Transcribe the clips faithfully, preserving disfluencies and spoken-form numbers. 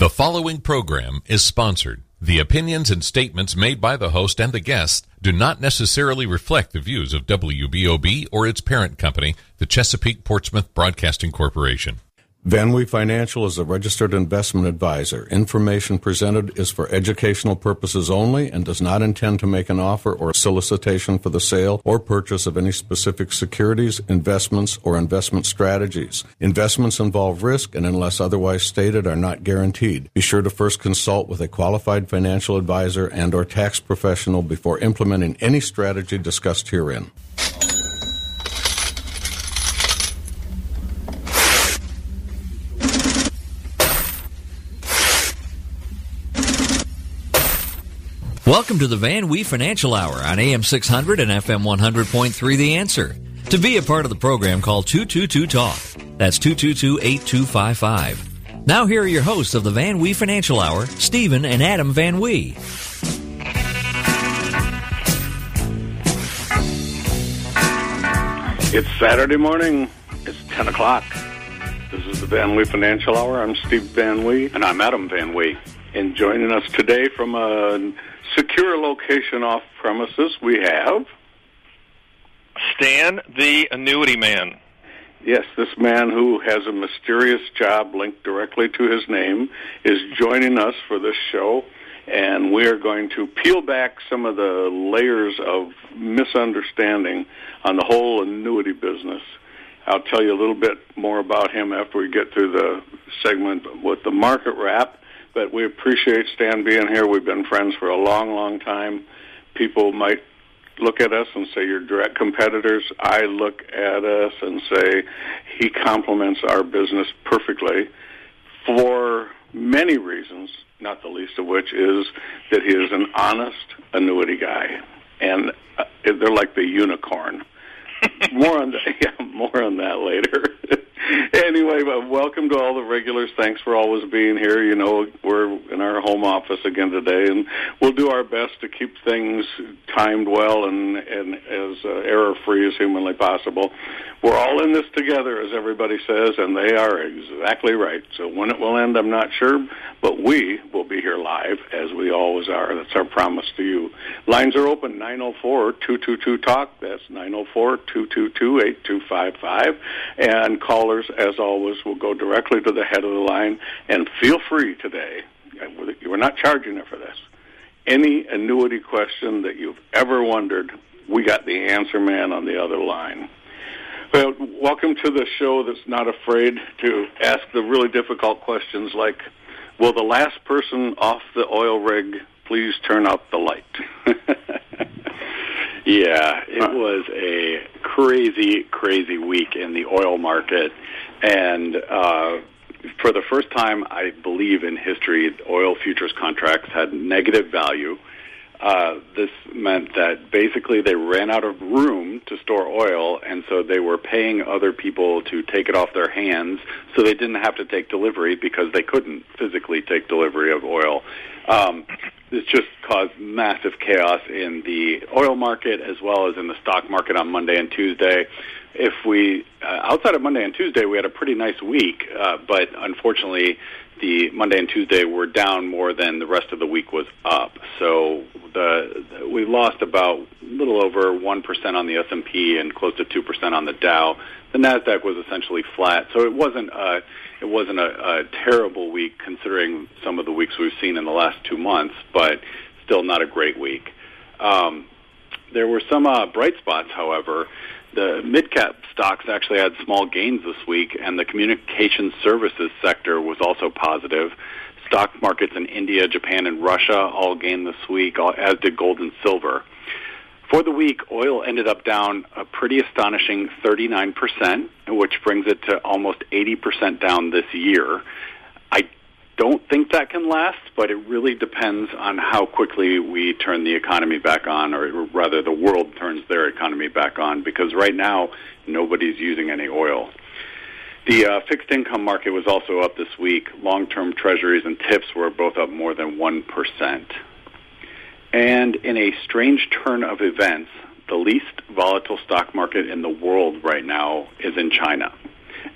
The following program is sponsored. The opinions and statements made by the host and the guests do not necessarily reflect the views of W B O B or its parent company, the Chesapeake Portsmouth Broadcasting Corporation. VanWee Financial is a registered investment advisor. Information presented is for educational purposes only and does not intend to make an offer or solicitation for the sale or purchase of any specific securities, investments, or investment strategies. Investments involve risk and, unless otherwise stated, are not guaranteed. Be sure to first consult with a qualified financial advisor and or tax professional before implementing any strategy discussed herein. Welcome to the VanWee Financial Hour on A M six hundred and F M one hundred point three The Answer. To be a part of the program, call two two two talk. That's two two two, eight two five five. Now here are your hosts of the VanWee Financial Hour, Stephen and Adam VanWee. It's Saturday morning. It's ten o'clock. This is the VanWee Financial Hour. I'm Steve VanWee. And I'm Adam VanWee. And joining us today from a secure location off premises, we have Stan, the annuity man. Yes, this man who has a mysterious job linked directly to his name is joining us for this show, and we are going to peel back some of the layers of misunderstanding on the whole annuity business. I'll tell you a little bit more about him after we get through the segment with the market wrap. But we appreciate Stan being here. We've been friends for a long, long time. People might look at us and say you're direct competitors. I look at us and say he complements our business perfectly for many reasons, not the least of which is that he is an honest annuity guy. And uh, they're like the unicorn. more on that, yeah, more on that later. Anyway, uh, welcome to all the regulars. Thanks for always being here. You know, we're in our home office again today, and we'll do our best to keep things timed well and, and as uh, error-free as humanly possible. We're all in this together, as everybody says, and they are exactly right. So when it will end, I'm not sure, but we will be here live, as we always are. That's our promise to you. Lines are open, nine oh four, two two two, talk. That's nine oh four, two two two, eight two five five. And callers, as always, will go directly to the head of the line. And feel free today, we're not charging it for this, any annuity question that you've ever wondered, we got the answer man on the other line. Well, welcome to the show that's not afraid to ask the really difficult questions like, will the last person off the oil rig please turn out the light? Yeah, it was a crazy, crazy week in the oil market. And uh, for the first time, I believe in history, oil futures contracts had negative value. Uh, this meant that basically they ran out of room to store oil, and so they were paying other people to take it off their hands so they didn't have to take delivery because they couldn't physically take delivery of oil. Um, this just caused massive chaos in the oil market as well as in the stock market on Monday and Tuesday. If we, uh, outside of Monday and Tuesday, we had a pretty nice week, uh, but unfortunately the Monday and Tuesday were down more than the rest of the week was up. So the, the we lost about a little over one percent on the S and P and close to two percent on the Dow. The NASDAQ was essentially flat. So it wasn't a, it wasn't a, a terrible week considering some of the weeks we've seen in the last two months, but still not a great week. Um, there were some uh, bright spots, however. The mid-cap stocks actually had small gains this week, and the communication services sector was also positive. Stock markets in India, Japan, and Russia all gained this week, as did gold and silver. For the week, oil ended up down a pretty astonishing thirty-nine percent, which brings it to almost eighty percent down this year. I don't think that can last, but it really depends on how quickly we turn the economy back on, or rather the world turns their economy back on, because right now nobody's using any oil. The uh, fixed income market was also up this week. Long-term treasuries and tips were both up more than one percent. And in a strange turn of events, the least volatile stock market in the world right now is in China.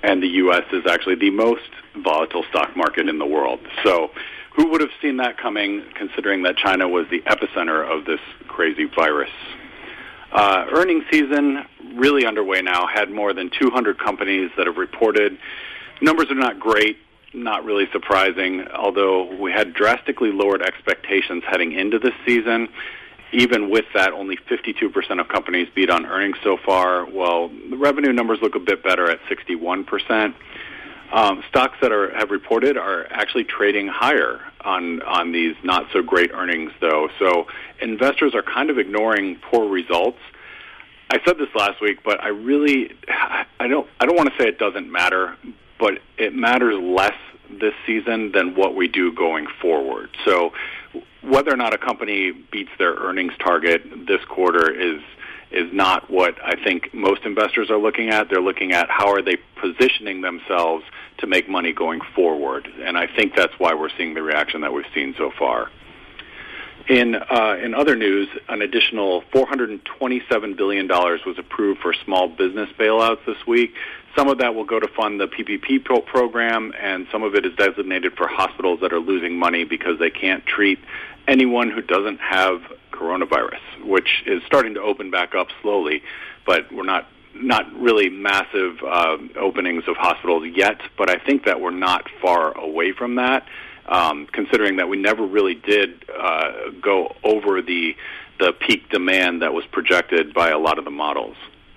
and the U S is actually the most volatile stock market in the world. So who would have seen that coming, considering that China was the epicenter of this crazy virus? Uh, earnings season really underway now. Had more than two hundred companies that have reported. Numbers are not great, not really surprising, although we had drastically lowered expectations heading into this season. Even with that, only fifty-two percent of companies beat on earnings so far. Well, the revenue numbers look a bit better at sixty-one percent. Um, stocks that are have reported are actually trading higher on on these not so great earnings, though. So investors are kind of ignoring poor results. I said this last week, but I really I don't I don't want to say it doesn't matter, but it matters less this season than what we do going forward. So whether or not a company beats their earnings target this quarter is is not what I think most investors are looking at. They're looking at how are they positioning themselves to make money going forward. And I think that's why we're seeing the reaction that we've seen so far. In uh, in other news, an additional four hundred twenty-seven billion dollars was approved for small business bailouts this week. Some of that will go to fund the P P P pro- program, and some of it is designated for hospitals that are losing money because they can't treat anyone who doesn't have coronavirus, which is starting to open back up slowly, but we're not not really massive uh, openings of hospitals yet, but I think that we're not far away from that, um, considering that we never really did uh, go over the the peak demand that was projected by a lot of the models.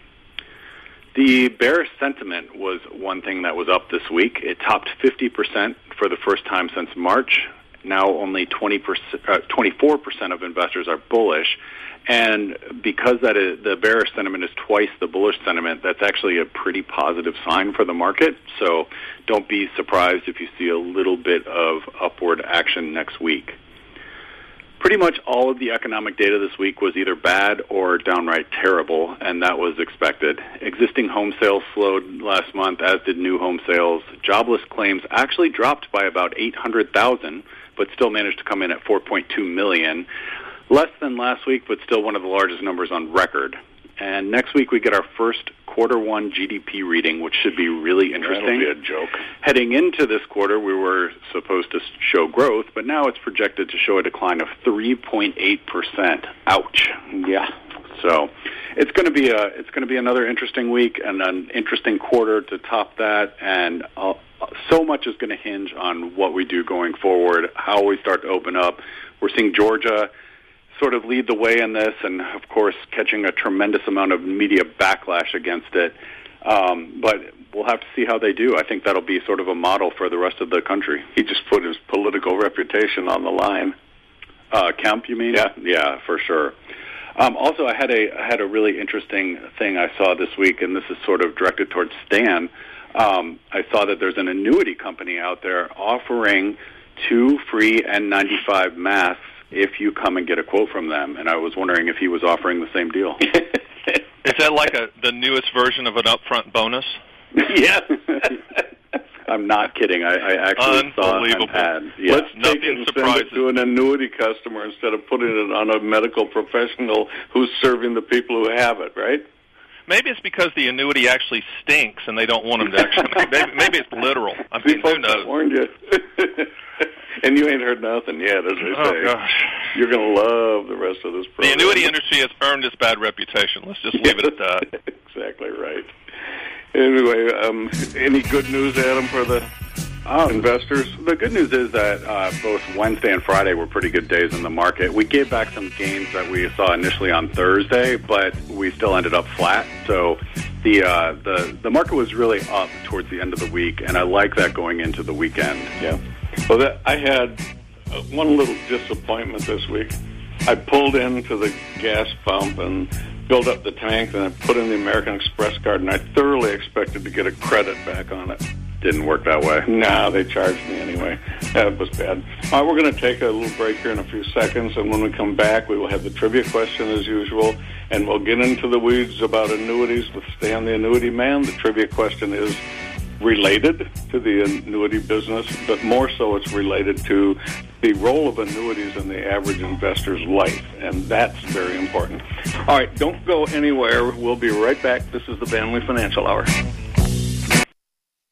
The bearish sentiment was one thing that was up this week. It topped fifty percent for the first time since March. Now only twenty percent, uh, twenty-four percent of investors are bullish. And because that is, the bearish sentiment is twice the bullish sentiment, that's actually a pretty positive sign for the market. So don't be surprised if you see a little bit of upward action next week. Pretty much all of the economic data this week was either bad or downright terrible, and that was expected. Existing home sales slowed last month, as did new home sales. Jobless claims actually dropped by about eight hundred thousand, but still managed to come in at four point two million. Less than last week, but still one of the largest numbers on record. And next week we get our first quarter one G D P reading, which should be really interesting. That'll be a joke. Heading into this quarter, we were supposed to show growth, but now it's projected to show a decline of three point eight percent. Ouch. Yeah. So it's going to be a it's going to be another interesting week and an interesting quarter to top that, and uh, so much is going to hinge on what we do going forward, how we start to open up. We're seeing Georgia sort of lead the way in this, and of course catching a tremendous amount of media backlash against it. Um, but we'll have to see how they do. I think that'll be sort of a model for the rest of the country. He just put his political reputation on the line. Uh, Kemp, you mean? Yeah, yeah, for sure. Um, also, I had a I had a really interesting thing I saw this week, and this is sort of directed towards Stan. Um, I saw that there's an annuity company out there offering two free N ninety-five masks if you come and get a quote from them, and I was wondering if he was offering the same deal. Is that like a the newest version of an upfront bonus? Yes. I'm not kidding. I, I actually saw an ad. Yeah. Let's Nothing take it and surprises. send it to an annuity customer instead of putting it on a medical professional who's serving the people who have it, right? Maybe it's because the annuity actually stinks and they don't want them to actually. maybe, maybe it's literal. I mean, who knows? Warned you. And you ain't heard nothing yet, as they Oh, say. gosh. You're going to love the rest of this The program. annuity industry has earned its bad reputation. Let's just leave it at that. Exactly right. Anyway, um, any good news, Adam, for the Um, investors? The good news is that uh, both Wednesday and Friday were pretty good days in the market. We gave back some gains that we saw initially on Thursday, but we still ended up flat. So the uh, the the market was really up towards the end of the week, and I like that going into the weekend. Yeah. Well, that, I had uh, one little disappointment this week. I pulled into the gas pump and filled up the tank, and I put in the American Express card, and I thoroughly expected to get a credit back on it. Didn't work that way. No, they charged me anyway. That was bad. All right, we're going to take a little break here in a few seconds, and when we come back, we will have the trivia question as usual, and we'll get into the weeds about annuities with Stan the Annuity Man. The trivia question is related to the annuity business, but more so it's related to the role of annuities in the average investor's life, and that's very important. All right, don't go anywhere. We'll be right back. This is the Van Lee Financial Hour.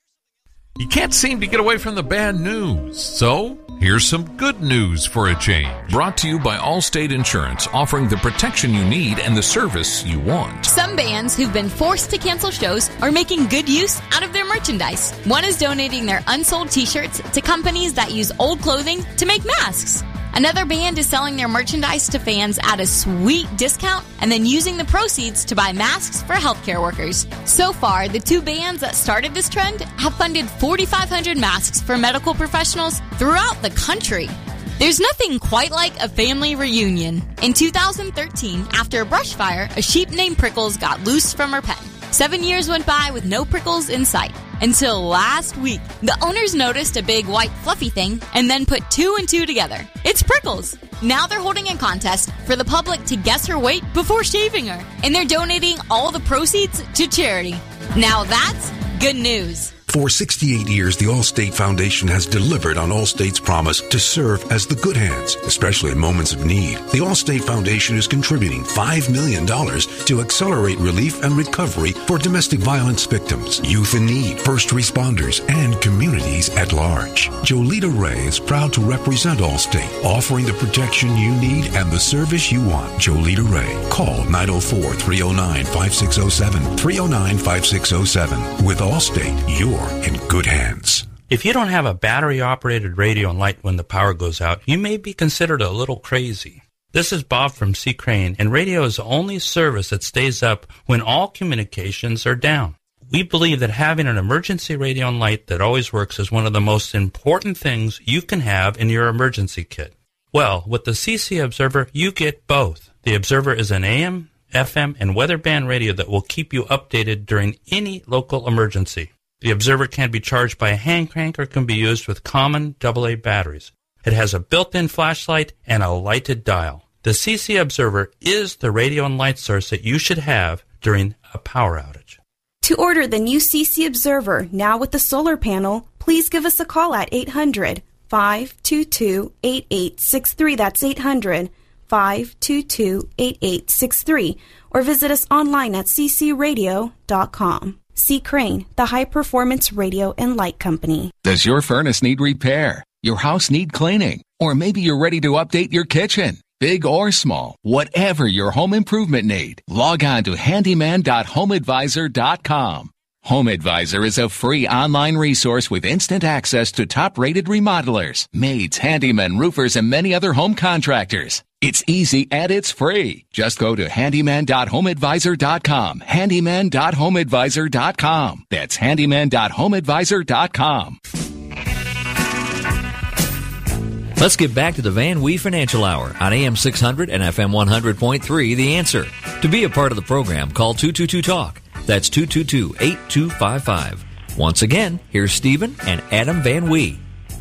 You can't seem to get away from the bad news. So, here's some good news for a change. Brought to you by Allstate Insurance, offering the protection you need and the service you want. Some bands who've been forced to cancel shows are making good use out of their merchandise. One is donating their unsold t-shirts to companies that use old clothing to make masks. Another band is selling their merchandise to fans at a sweet discount and then using the proceeds to buy masks for healthcare workers. So far, the two bands that started this trend have funded forty-five hundred masks for medical professionals throughout the country. There's nothing quite like a family reunion. In two thousand thirteen, after a brush fire, a sheep named Prickles got loose from her pen. Seven years went by with no Prickles in sight. Until last week, the owners noticed a big white fluffy thing and then put two and two together. It's Prickles. Now they're holding a contest for the public to guess her weight before shaving her. And they're donating all the proceeds to charity. Now that's good news. For sixty-eight years, the Allstate Foundation has delivered on Allstate's promise to serve as the good hands, especially in moments of need. The Allstate Foundation is contributing five million dollars to accelerate relief and recovery for domestic violence victims, youth in need, first responders, and communities at large. Jolita Ray is proud to represent Allstate, offering the protection you need and the service you want. Jolita Ray. Call nine oh four, three oh nine, five six oh seven, three oh nine, five six oh seven. With Allstate, you're in good hands. If you don't have a battery-operated radio and light when the power goes out, you may be considered a little crazy. This is Bob from C. Crane, and radio is the only service that stays up when all communications are down. We believe that having an emergency radio and light that always works is one of the most important things you can have in your emergency kit. Well, with the C C Observer, you get both. The Observer is an A M, F M, and weather band radio that will keep you updated during any local emergency. The Observer can be charged by a hand crank or can be used with common double A batteries. It has a built-in flashlight and a lighted dial. The C C Observer is the radio and light source that you should have during a power outage. To order the new C C Observer, now with the solar panel, please give us a call at eight hundred, five two two, eight eight six three. That's eight hundred, five two two, eight eight six three. Or visit us online at c c radio dot com. C. Crane, the high-performance radio and light company. Does your furnace need repair? Your house need cleaning? Or maybe you're ready to update your kitchen? Big or small, whatever your home improvement need, log on to handyman dot home advisor dot com. Home Advisor is a free online resource with instant access to top-rated remodelers, maids, handymen, roofers, and many other home contractors. It's easy and it's free. Just go to handyman dot home advisor dot com. handyman dot home advisor dot com. That's handyman dot home advisor dot com. Let's get back to the Van Wee Financial Hour on A M six hundred and F M one hundred point three, The Answer. To be a part of the program, call two two two talk. That's two two two, eight two five five. Once again, here's Stephen and Adam Van Wee.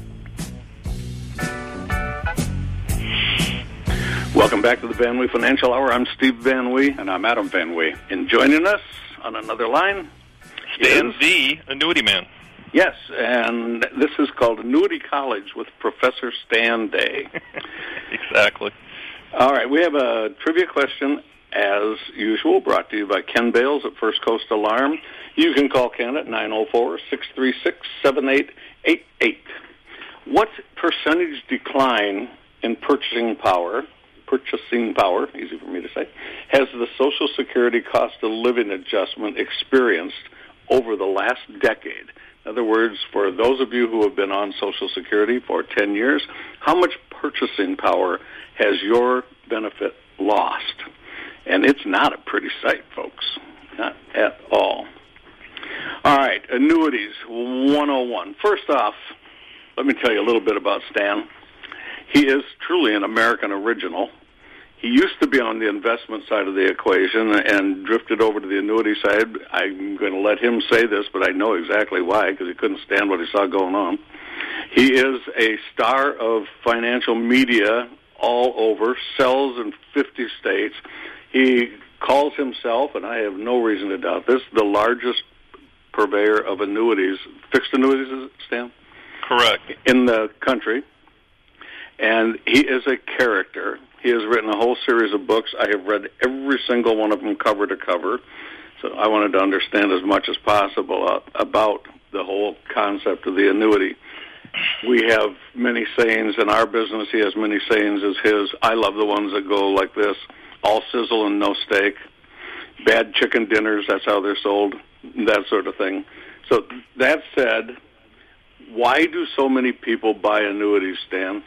Welcome back to the Van Wee Financial Hour. I'm Steve Van Wee. And I'm Adam Van Wee. And joining us on another line, Stan is, the Annuity Man. Yes, and this is called Annuity College with Professor Stan Day. Exactly. All right, we have a trivia question, as usual, brought to you by Ken Bales at First Coast Alarm. You can call Ken at nine oh four, six three six, seven eight eight eight. What percentage decline in purchasing power, purchasing power, easy for me to say, has the Social Security cost of living adjustment experienced over the last decade? In other words, for those of you who have been on Social Security for ten years, how much purchasing power has your benefit lost? And it's not a pretty sight, folks. Not at all. All right, annuities one oh one. First off, let me tell you a little bit about Stan. He is truly an American original. He used to be on the investment side of the equation and drifted over to the annuity side. I'm going to let him say this, but I know exactly why, because he couldn't stand what he saw going on. He is a star of financial media all over, sells in fifty states. He calls himself, and I have no reason to doubt this, the largest purveyor of annuities, fixed annuities, is it, Stan? Correct. In the country. And he is a character. He has written a whole series of books. I have read every single one of them cover to cover. So I wanted to understand as much as possible uh, about the whole concept of the annuity. We have many sayings in our business. He has many sayings as his. I love the ones that go like this: all sizzle and no steak, bad chicken dinners, that's how they're sold, that sort of thing. So that said, why do so many people buy annuities, Stan?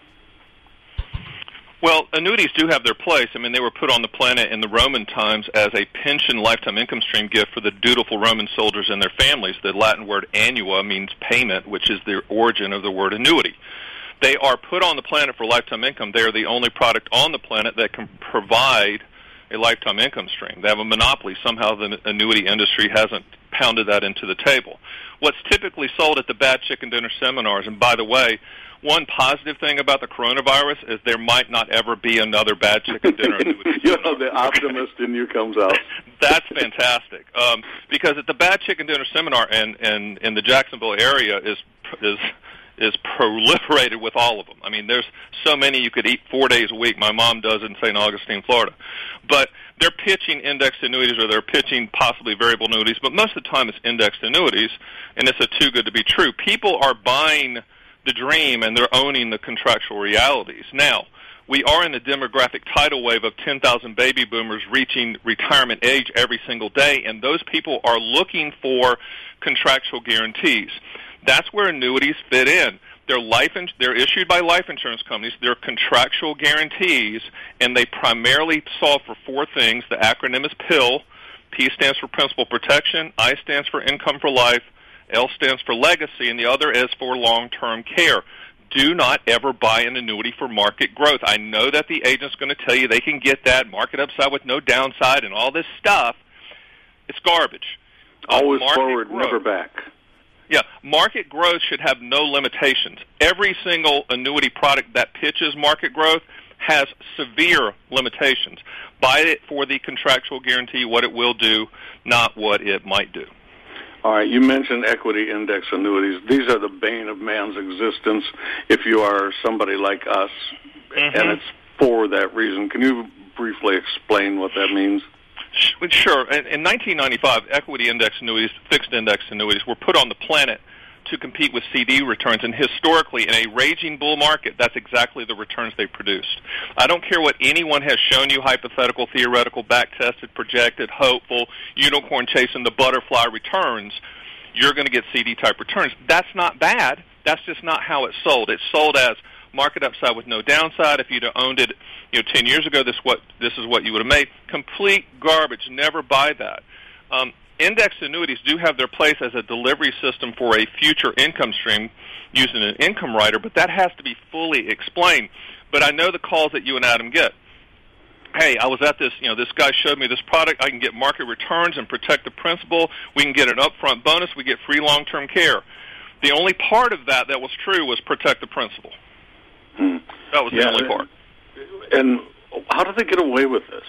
Well, annuities do have their place. I mean, they were put on the planet in the Roman times as a pension lifetime income stream gift for the dutiful Roman soldiers and their families. The Latin word annua means payment, which is the origin of the word annuity. They are put on the planet for lifetime income. They are the only product on the planet that can provide a lifetime income stream. They have a monopoly. Somehow the annuity industry hasn't pounded that into the table. What's typically sold at the Bad Chicken Dinner seminars, and by the way, one positive thing about the coronavirus is there might not ever be another Bad Chicken Dinner. You know, the optimist in you comes out. That's fantastic. Um, because at the Bad Chicken Dinner seminar and in, in, in the Jacksonville area is is is proliferated with all of them. I mean, there's so many you could eat four days a week. My mom does in Saint Augustine, Florida. But they're pitching indexed annuities or they're pitching possibly variable annuities, but most of the time it's indexed annuities, and it's a too good to be true. People are buying the dream and they're owning the contractual realities. Now, we are in a demographic tidal wave of ten thousand baby boomers reaching retirement age every single day, and those people are looking for contractual guarantees. That's where annuities fit in. They're life in, they're issued by life insurance companies. They're contractual guarantees, and they primarily solve for four things. The acronym is PILL. P stands for principal protection. I stands for income for life. L stands for legacy, and the other is for long-term care. Do not ever buy an annuity for market growth. I know that the agent's going to tell you they can get that market upside with no downside and all this stuff. It's garbage. Always Market forward, growth. never back. Yeah, market growth should have no limitations. Every single annuity product that pitches market growth has severe limitations. Buy it for the contractual guarantee, what it will do, not what it might do. All right, you mentioned equity index annuities. These are the bane of man's existence if you are somebody like us, mm-hmm. and it's for that reason. Can you briefly explain what that means? Sure. In nineteen ninety-five, equity index annuities, fixed index annuities, were put on the planet to compete with C D returns, and historically, in a raging bull market, that's exactly the returns they produced. I don't care what anyone has shown you, hypothetical, theoretical, back-tested, projected, hopeful, unicorn chasing the butterfly returns, you're going to get C D-type returns. That's not bad. That's just not how it's sold. It's sold as market upside with no downside. If you'd have owned it, you know, ten years ago, this what this is what you would have made. Complete garbage. Never buy that. Um, Indexed annuities do have their place as a delivery system for a future income stream using an income rider, but that has to be fully explained. But I know the calls that you and Adam get. Hey, I was at this, you know, this guy showed me this product. I can get market returns and protect the principal. We can get an upfront bonus. We get free long-term care. The only part of that that was true was protect the principal. Hmm. That was yeah, the only part. And how do they get away with this?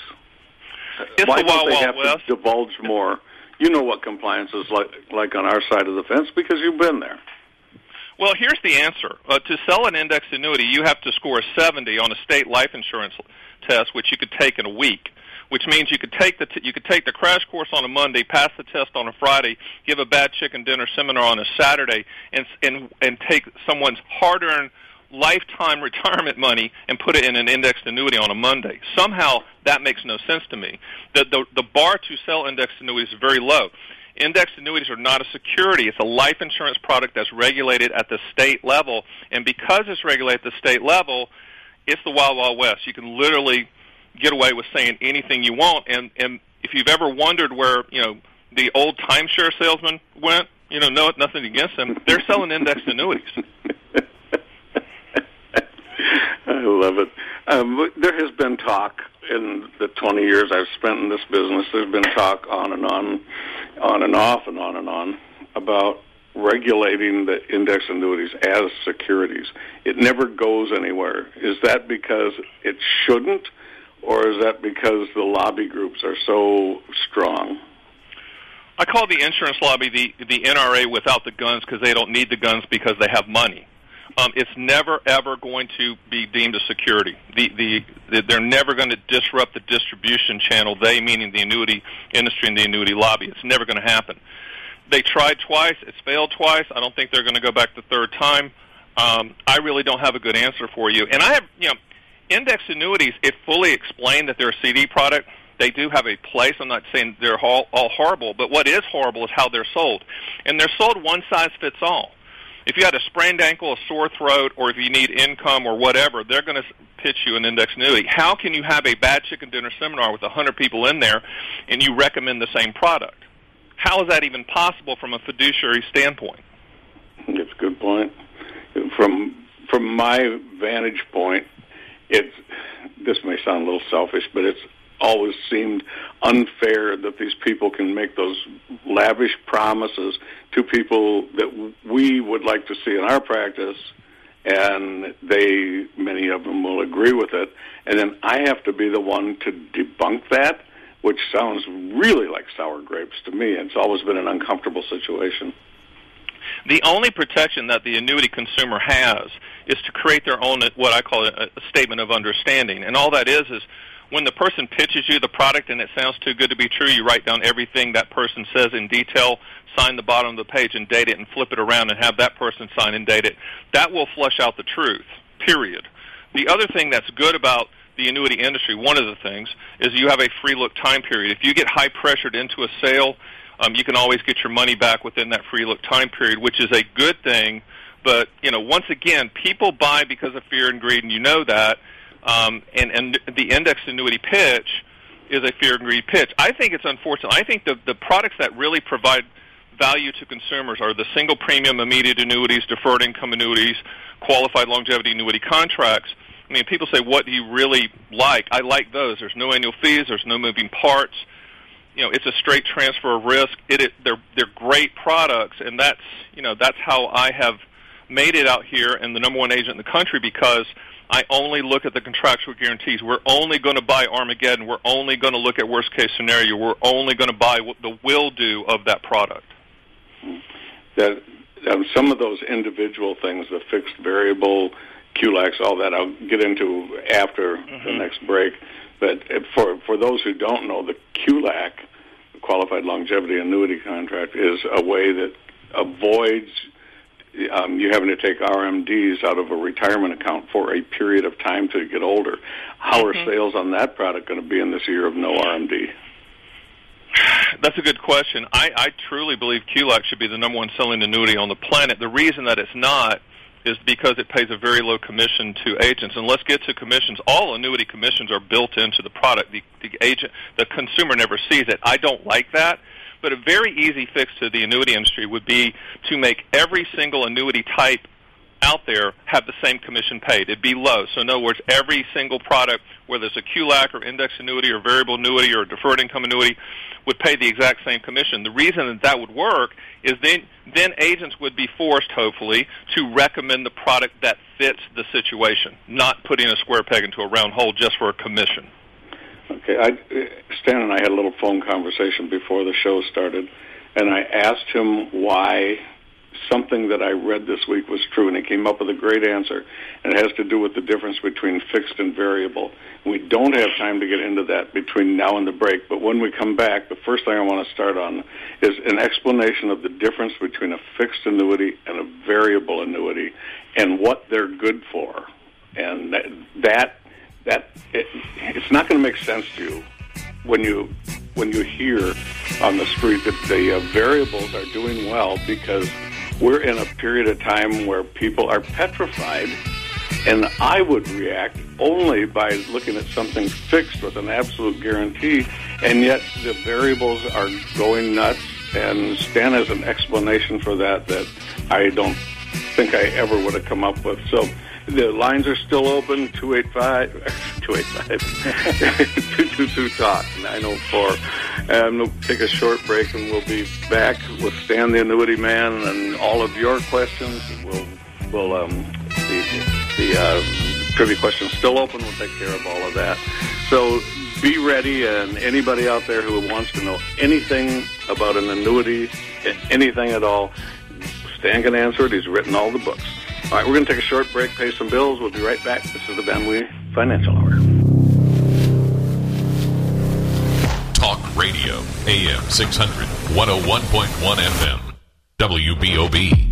It's Why the don't Wild they Wild have West. to divulge more? You know what compliance is like, like on our side of the fence because you've been there. Well, here's the answer. Uh, to sell an indexed annuity, you have to score a seventy on a state life insurance test, which you could take in a week, which means you could take the t- you could take the crash course on a Monday, pass the test on a Friday, give a Bad Chicken Dinner seminar on a Saturday, and and and take someone's hard-earned lifetime retirement money and put it in an indexed annuity on a Monday. Somehow that makes no sense to me. The, the, the bar to sell indexed annuities is very low. Indexed annuities are not a security. It's a life insurance product that's regulated at the state level, and because it's regulated at the state level, it's the Wild Wild West. You can literally get away with saying anything you want, and, and if you've ever wondered where, you know, the old timeshare salesman went, you know, no, nothing against them, they're selling indexed annuities. I love it. Um, there has been talk in the twenty years I've spent in this business. There's been talk on and on, on and off and on and on about regulating the index annuities as securities. It never goes anywhere. Is that because it shouldn't, or is that because the lobby groups are so strong? I call the insurance lobby the, the N R A without the guns because they don't need the guns because they have money. Um, it's never, ever going to be deemed a security. The, the, the, they're never going to disrupt the distribution channel, they meaning the annuity industry and the annuity lobby. It's never going to happen. They tried twice. It's failed twice. I don't think they're going to go back the third time. Um, I really don't have a good answer for you. And I have, you know, index annuities, if fully explained that they're a C D product, they do have a place. I'm not saying they're all, all horrible, but what is horrible is how they're sold. And they're sold one size fits all. If you had a sprained ankle, a sore throat, or if you need income or whatever, they're going to pitch you an index annuity. How can you have a bad chicken dinner seminar with one hundred people in there and you recommend the same product? How is that even possible from a fiduciary standpoint? That's a good point. From from my vantage point, it's, this may sound a little selfish, but it's always seemed unfair that these people can make those lavish promises to people that we would like to see in our practice, and they, many of them will agree with it, and then I have to be the one to debunk that, which sounds really like sour grapes to me. It's always been an uncomfortable situation. The only protection that the annuity consumer has is to create their own, what I call a, a statement of understanding. And all that is is when the person pitches you the product and it sounds too good to be true, you write down everything that person says in detail, sign the bottom of the page and date it and flip it around and have that person sign and date it. That will flush out the truth, period. The other thing that's good about the annuity industry, one of the things, is you have a free look time period. If you get high pressured into a sale, Um, you can always get your money back within that free look time period, which is a good thing. But, you know, once again, people buy because of fear and greed, and you know that. Um, and, and the index annuity pitch is a fear and greed pitch. I think it's unfortunate. I think the, the products that really provide value to consumers are the single premium immediate annuities, deferred income annuities, qualified longevity annuity contracts. I mean, people say, what do you really like? I like those. There's no annual fees. There's no moving parts. You know, it's a straight transfer of risk. It, it they're they're great products, and that's you know that's how I have made it out here and the number one agent in the country, because I only look at the contractual guarantees. We're only going to buy Armageddon. We're only going to look at worst case scenario. We're only going to buy what the will do of that product. That um, some of those individual things, the fixed variable, Q LACs, all that, I'll get into after mm-hmm. the next break. But for for those who don't know, the Q LAC, the Qualified Longevity Annuity Contract, is a way that avoids um, you having to take R M Ds out of a retirement account for a period of time to get older. How mm-hmm. are sales on that product going to be in this year of no R M D? That's a good question. I, I truly believe Q LAC should be the number one selling annuity on the planet. The reason that it's not is because it pays a very low commission to agents. And let's get to commissions. All annuity commissions are built into the product. The, the agent, the consumer never sees it. I don't like that. But a very easy fix to the annuity industry would be to make every single annuity type out there have the same commission paid. It'd be low. So in other words, every single product, whether it's a Q LAC or index annuity or variable annuity or deferred income annuity, would pay the exact same commission. The reason that that would work is then then agents would be forced, hopefully, to recommend the product that fits the situation, not putting a square peg into a round hole just for a commission. Okay, I, Stan and I had a little phone conversation before the show started, and I asked him why something that I read this week was true, and he came up with a great answer, and it has to do with the difference between fixed and variable. We don't have time to get into that between now and the break, but when we come back, the first thing I want to start on is an explanation of the difference between a fixed annuity and a variable annuity and what they're good for. And that, that, that it, it's not going to make sense to you when you when you hear on the street that the uh, variables are doing well, because we're in a period of time where people are petrified, and I would react only by looking at something fixed with an absolute guarantee, and yet the variables are going nuts, and Stan has an explanation for that that I don't think I ever would have come up with. So the lines are still open, two eight five, two eight five, two two two talk, nine oh four. Um, we'll take a short break, and we'll be back with Stan the Annuity Man and all of your questions. We'll, we'll um, the, the uh, trivia questions still open. We'll take care of all of that. So be ready, and anybody out there who wants to know anything about an annuity, anything at all, Stan can answer it. He's written all the books. All right, we're going to take a short break, pay some bills. We'll be right back. This is the Van Wee Financial Hour. Talk Radio, A M six hundred, one oh one point one F M, W B O B.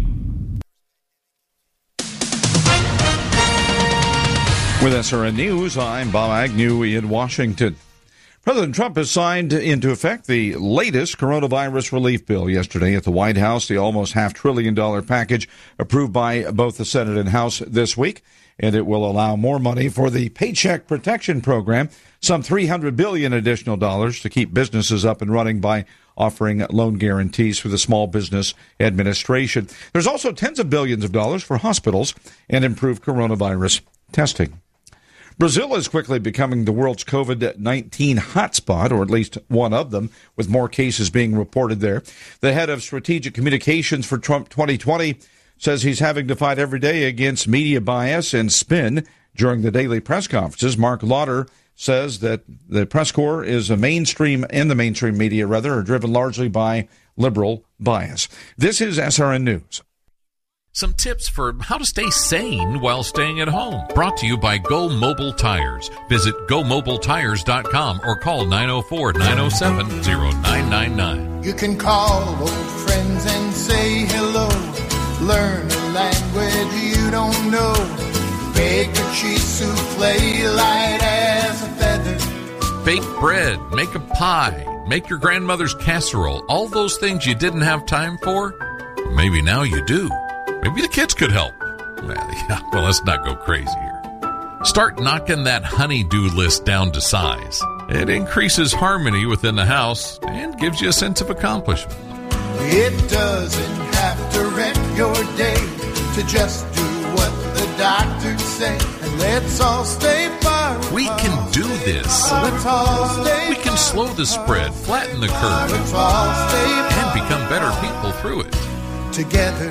With S R N News, I'm Bob Agnew in Washington. President Trump has signed into effect the latest coronavirus relief bill yesterday at the White House, the almost half trillion dollar package approved by both the Senate and House this week. And it will allow more money for the Paycheck Protection Program, some three hundred billion dollars additional dollars to keep businesses up and running by offering loan guarantees for the Small Business Administration. There's also tens of billions of dollars for hospitals and improved coronavirus testing. Brazil is quickly becoming the world's COVID nineteen hotspot, or at least one of them, with more cases being reported there. The head of strategic communications for Trump twenty twenty says he's having to fight every day against media bias and spin during the daily press conferences. Mark Lauder says that the press corps is a mainstream, and the mainstream media, rather, are driven largely by liberal bias. This is S R N News. Some tips for how to stay sane while staying at home. Brought to you by Go Mobile Tires. Visit go mobile tires dot com or call nine oh four, nine oh seven, oh nine nine nine. You can call old friends and say hello. Learn a language you don't know. Bake a cheese souffle light as a feather. Bake bread, make a pie, make your grandmother's casserole. All those things you didn't have time for, maybe now you do. Maybe the kids could help. Well, yeah, well, let's not go crazy here. Start knocking that honey-do list down to size. It increases harmony within the house and gives you a sense of accomplishment. It doesn't have to wreck your day to just do what the doctors say. And let's all stay far. We can do this. Let's all stay We can slow the spread, flatten the curve, Let's all stay and become better people through it. Together.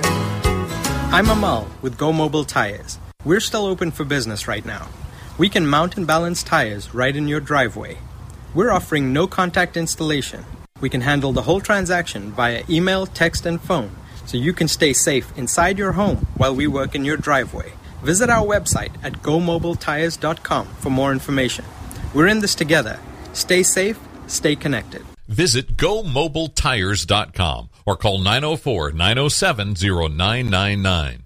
I'm Amal with Go Mobile Tires. We're still open for business right now. We can mount and balance tires right in your driveway. We're offering no contact installation. We can handle the whole transaction via email, text, and phone, so you can stay safe inside your home while we work in your driveway. Visit our website at go mobile tires dot com for more information. We're in this together. Stay safe, stay connected. Visit go mobile tires dot com or call nine oh four, nine oh seven, oh nine nine nine.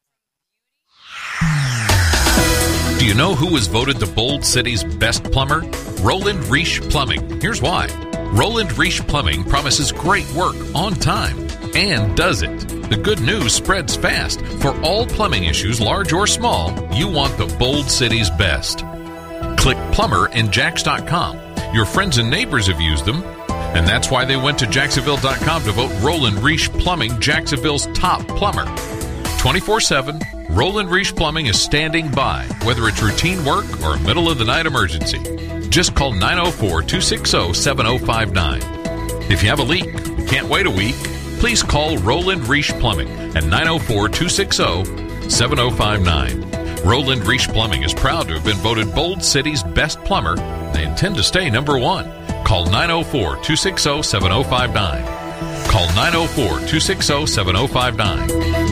Do you know who was voted the Bold City's best plumber? Roland Reich Plumbing. Here's why. Roland Reich Plumbing promises great work on time and does it. The good news spreads fast. For all plumbing issues, large or small, you want the Bold City's best. Click plumber in jax dot com. Your friends and neighbors have used them, and that's why they went to jacksonville dot com to vote Roland Reich Plumbing Jacksonville's top plumber. twenty-four seven, Roland Reich Plumbing is standing by, whether it's routine work or a middle-of-the-night emergency. Just call nine oh four, two six oh, seven oh five nine. If you have a leak, can't wait a week, please call Roland Reich Plumbing at nine oh four, two six oh, seven oh five nine. Roland Reich Plumbing is proud to have been voted Bold City's best plumber. They intend to stay number one. Call nine oh four, two six oh, seven oh five nine. Call nine oh four, two six oh, seven oh five nine.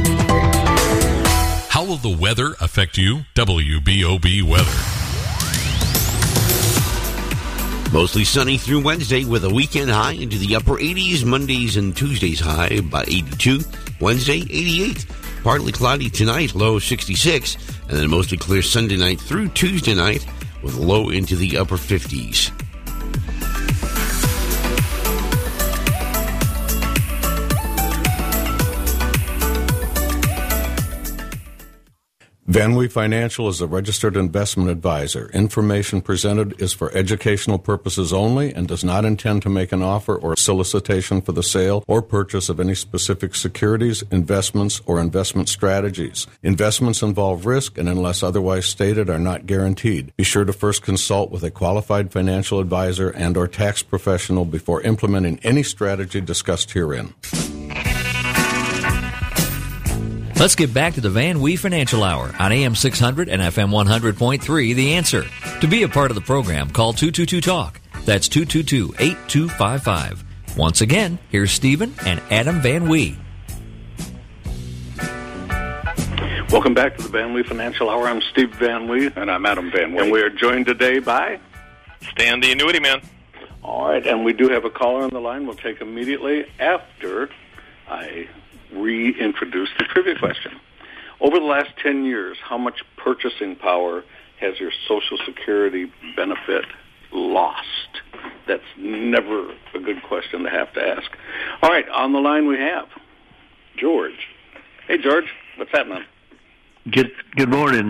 How will the weather affect you? W B O B weather. Mostly sunny through Wednesday with a weekend high into the upper eighties. Mondays and Tuesdays high about eighty-two. Wednesday, eighty-eight. Partly cloudy tonight, low sixty-six. And then mostly clear Sunday night through Tuesday night with low into the upper fifties. VanWee Financial is a registered investment advisor. Information presented is for educational purposes only and does not intend to make an offer or solicitation for the sale or purchase of any specific securities, investments, or investment strategies. Investments involve risk and, unless otherwise stated, are not guaranteed. Be sure to first consult with a qualified financial advisor and or tax professional before implementing any strategy discussed herein. Let's get back to the VanWee Financial Hour on A M six hundred and F M one hundred point three, The Answer. To be a part of the program, call two two two talk. That's two two two, eight two five five. Once again, here's Stephen and Adam VanWee. Welcome back to the VanWee Financial Hour. I'm Steve VanWee. And I'm Adam VanWee. And we are joined today by Stan, the annuity man. All right, and we do have a caller on the line. We'll take immediately after I reintroduce the trivia question. Over the last ten years, how much purchasing power has your Social Security benefit lost? That's never a good question to have to ask. All right, on the line we have George. Hey, George, what's happening? Good good morning.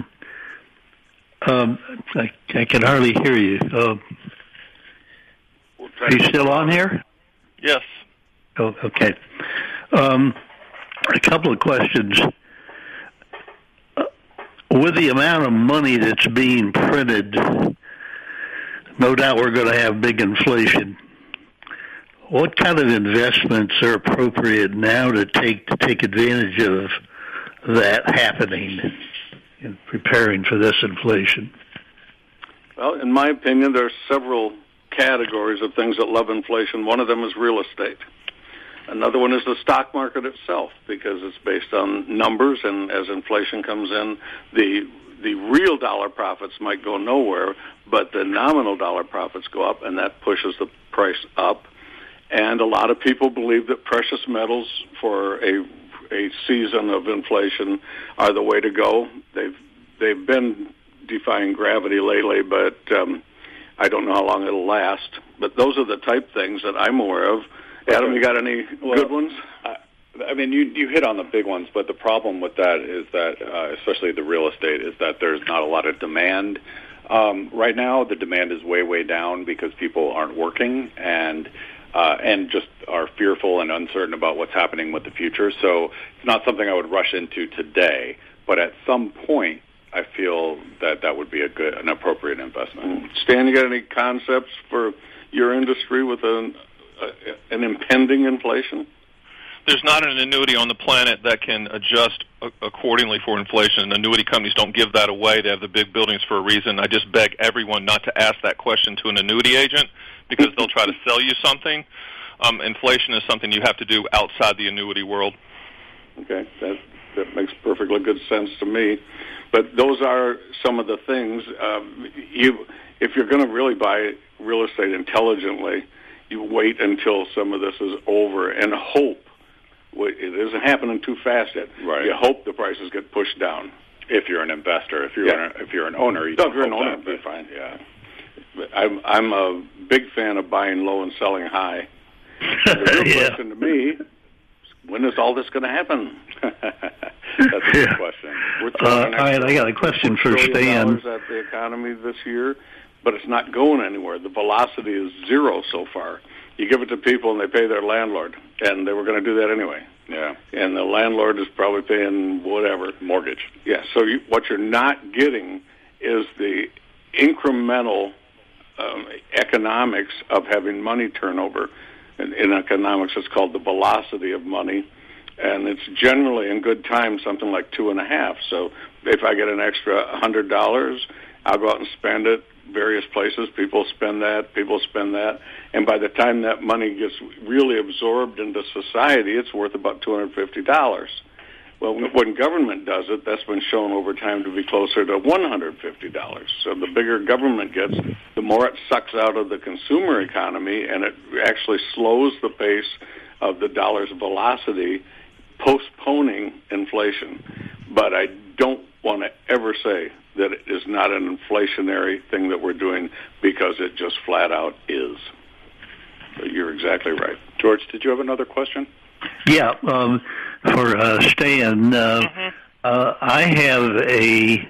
Um, I, I can hardly hear you. Uh, are you still on here? Yes. Oh, okay. Um, a couple of questions. Uh, with the amount of money that's being printed, no doubt we're going to have big inflation. What kind of investments are appropriate now to take to take advantage of that happening in preparing for this inflation? Well, in my opinion, there are several categories of things that love inflation. One of them is real estate. Another one is the stock market itself, because it's based on numbers, and as inflation comes in, the the real dollar profits might go nowhere, but the nominal dollar profits go up, and that pushes the price up. And a lot of people believe that precious metals for a a season of inflation are the way to go. They've they've been defying gravity lately, but um, I don't know how long it'll last. But those are the type things that I'm aware of. Adam, you got any well, good ones? I, I mean, you you hit on the big ones, but the problem with that is that, uh, especially the real estate, is that there's not a lot of demand. Um, right now, the demand is way, way down because people aren't working and uh, and just are fearful and uncertain about what's happening with the future. So it's not something I would rush into today, but at some point, I feel that that would be a good, an appropriate investment. Stan, you got any concepts for your industry with an, uh, an impending inflation? There's not an annuity on the planet that can adjust a- accordingly for inflation. Annuity companies don't give that away. They have the big buildings for a reason. I just beg everyone not to ask that question to an annuity agent because they'll try to sell you something. Um, inflation is something you have to do outside the annuity world. Okay, that that makes perfectly good sense to me. But those are some of the things. Um, you, if you're going to really buy real estate intelligently, you wait until some of this is over and hope. It isn't happening too fast yet. Right. You hope the prices get pushed down. If you're an investor, if you're Yeah. an, if you're an owner, you No, don't if you're an hope owner, that, it'll be but- fine. Yeah. I'm I'm a big fan of buying low and selling high. The real Yeah. question to me is, when is all this going to happen? That's a good question. We're Uh, throwing all right, I got a question for trillion Stan. dollars at the economy this year, but it's not going anywhere. The velocity is zero so far. You give it to people and they pay their landlord, and they were going to do that anyway. Yeah. And the landlord is probably paying whatever. Mortgage. Yeah, so you, what you're not getting is the incremental um, economics of having money turnover. In, in economics, it's called the velocity of money, and it's generally in good times something like two and a half. So if I get an extra one hundred dollars, I'll go out and spend it various places. People spend that, people spend that, and by the time that money gets really absorbed into society, it's worth about two hundred fifty dollars. Well, when government does it, that's been shown over time to be closer to one hundred fifty dollars. So the bigger government gets, the more it sucks out of the consumer economy, and it actually slows the pace of the dollar's velocity, postponing inflation. But I don't want to ever say that it is not an inflationary thing that we're doing, because it just flat out is. So you're exactly right. George, did you have another question? Yeah, um, for uh, Stan, uh, Mm-hmm. uh, I have a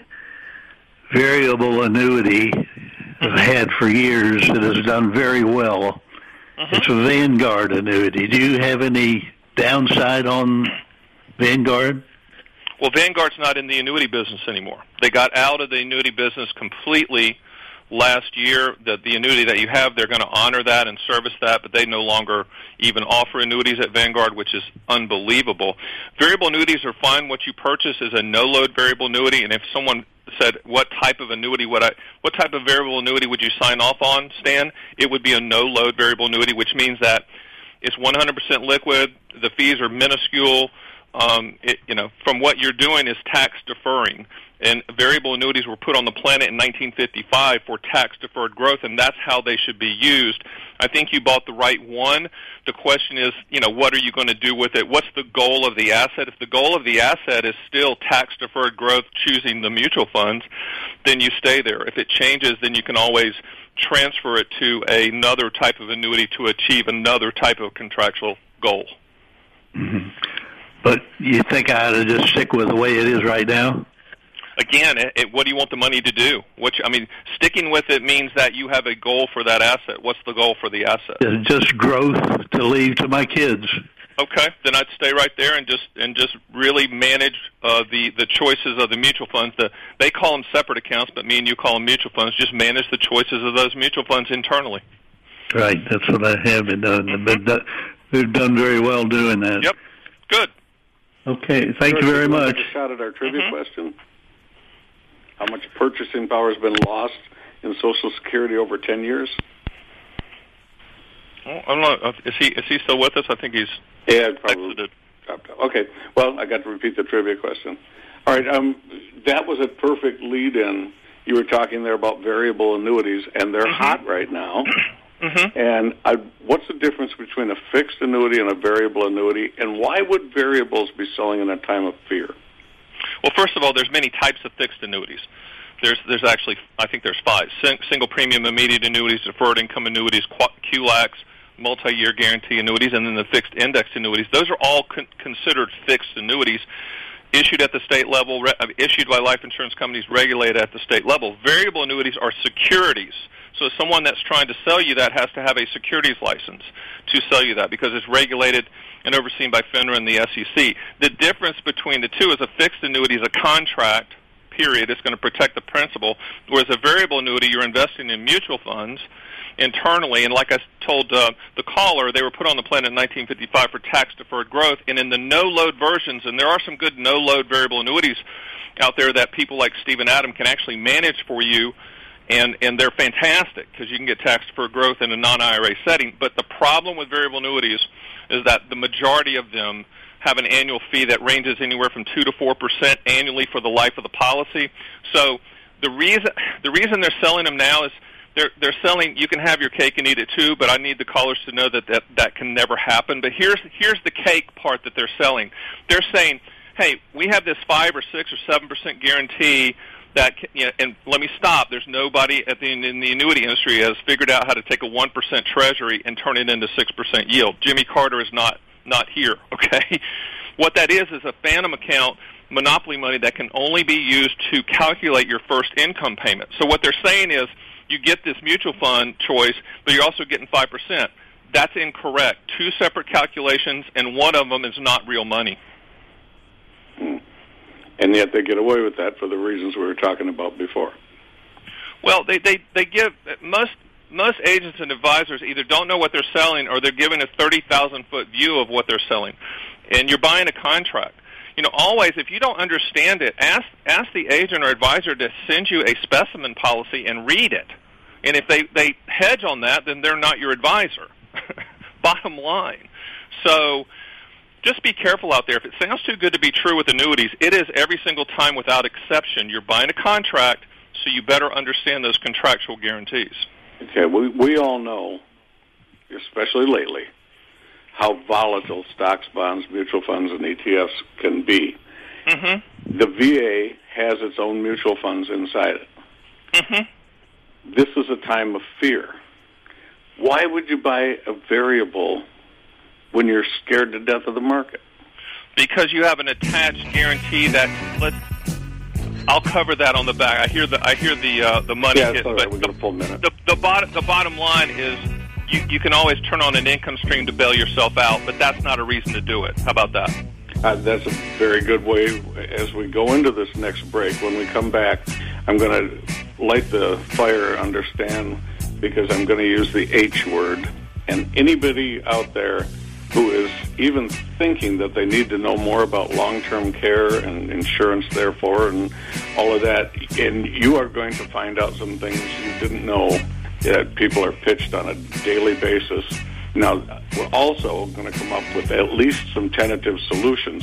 variable annuity I've had for years that has done very well. Mm-hmm. It's a Vanguard annuity. Do you have any downside on Vanguard? Well, Vanguard's not in the annuity business anymore. They got out of the annuity business completely last year. That the annuity that you have, they're going to honor that and service that, but they no longer even offer annuities at Vanguard, which is unbelievable. Variable annuities are fine. What you purchase is a no-load variable annuity, and if someone said, what type of annuity would I, what type of variable annuity would you sign off on, Stan? It would be a no-load variable annuity, which means that it's one hundred percent liquid, the fees are minuscule, um, it, you know, from what you're doing is tax deferring. And variable annuities were put on the planet in nineteen fifty-five for tax-deferred growth, and that's how they should be used. I think you bought the right one. The question is, you know, what are you going to do with it? What's the goal of the asset? If the goal of the asset is still tax-deferred growth, choosing the mutual funds, then you stay there. If it changes, then you can always transfer it to another type of annuity to achieve another type of contractual goal. Mm-hmm. But you think I ought to just stick with the way it is right now? Again, it, it, what do you want the money to do? Which, I mean, sticking with it means that you have a goal for that asset. What's the goal for the asset? Just growth to leave to my kids. Okay, then I'd stay right there and just and just really manage uh, the the choices of the mutual funds. The, they call them separate accounts, but me and you call them mutual funds. Just manage the choices of those mutual funds internally. Right, that's what I have been doing. But we've done very well doing that. Yep, good. Okay, thank George, you very much. Take a shot at our trivia Mm-hmm. question. How much purchasing power has been lost in Social Security over ten years? Well, I don't know. Is he is he still with us? I think he's yeah, probably exited. Dropped out. Okay. Well, I got to repeat the trivia question. All right. Um, that was a perfect lead-in. You were talking there about variable annuities, and they're Mm-hmm. hot right now. Mm-hmm. And I, what's the difference between a fixed annuity and a variable annuity, and why would variables be selling in a time of fear? Well, first of all, there's many types of fixed annuities. There's there's actually, I think there's five. Sing, single premium immediate annuities, deferred income annuities, Q LACs, multi-year guarantee annuities, and then the fixed index annuities. Those are all con- considered fixed annuities issued at the state level, re- issued by life insurance companies, regulated at the state level. Variable annuities are securities. So someone that's trying to sell you that has to have a securities license to sell you that because it's regulated and overseen by FINRA and the S E C. The difference between the two is a fixed annuity is a contract, period. It's going to protect the principal, whereas a variable annuity, you're investing in mutual funds internally. And like I told uh, the caller, they were put on the planet in nineteen fifty-five for tax-deferred growth. And in the no-load versions, and there are some good no-load variable annuities out there that people like Stephen Adam can actually manage for you, and, and they're fantastic because you can get tax-deferred growth in a non-I R A setting. But the problem with variable annuities is that the majority of them have an annual fee that ranges anywhere from two to four percent annually for the life of the policy. So the reason the reason they're selling them now is they're they're selling. You can have your cake and eat it too, but I need the callers to know that that, that can never happen. But here's here's the cake part that they're selling. They're saying, hey, we have this five or six or seven percent guarantee. That, you know, and let me stop. There's nobody at the, in the annuity industry has figured out how to take a one percent treasury and turn it into six percent yield. Jimmy Carter is not not here, okay? What that is is a phantom account, monopoly money that can only be used to calculate your first income payment. So what they're saying is you get this mutual fund choice, but you're also getting five percent. That's incorrect. Two separate calculations, and one of them is not real money. Hmm. And yet they get away with that for the reasons we were talking about before. Well, they, they, they give most most agents and advisors either don't know what they're selling or they're giving a thirty thousand foot view of what they're selling. And you're buying a contract. You know, always, if you don't understand it, ask ask the agent or advisor to send you a specimen policy and read it. And if they, they hedge on that, then they're not your advisor. Bottom line. So just be careful out there. If it sounds too good to be true with annuities, it is every single time without exception. You're buying a contract, so you better understand those contractual guarantees. Okay, we we all know, especially lately, how volatile stocks, bonds, mutual funds, and E T Fs can be. Mm-hmm. The V A has its own mutual funds inside it. Mm-hmm. This is a time of fear. Why would you buy a variable when you're scared to death of the market? Because you have an attached guarantee that let's. I'll cover that on the back. I hear the I hear the uh, the money yeah, hit, right. but We've got a full minute. The the bottom the bottom line is you you can always turn on an income stream to bail yourself out, but that's not a reason to do it. How about that? Uh, that's a very good way. As we go into this next break, when we come back, I'm going to light the fire. Understand, because I'm going to use the H word, and anybody out there who is even thinking that they need to know more about long-term care and insurance, therefore, and all of that, and you are going to find out some things you didn't know that people are pitched on a daily basis. Now, we're also going to come up with at least some tentative solutions. So